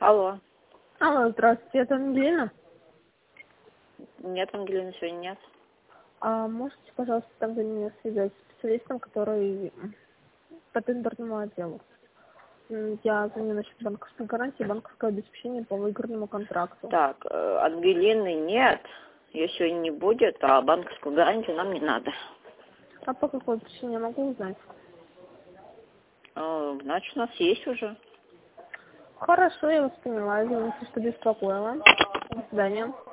Алло. Алло, здравствуйте, это Ангелина. Нет, Ангелины сегодня нет. А можете, пожалуйста, там за меня связать с специалистом, который по тендерному отделу? Я звоню насчет банковской гарантии, банковского обеспечения по выигранному контракту. Так, Ангелины нет. Ее сегодня не будет, а банковскую гарантию нам не надо. А по какой причине, я могу узнать? Значит, у нас есть уже. Хорошо, я вас поняла, извините, что беспокоила. До свидания.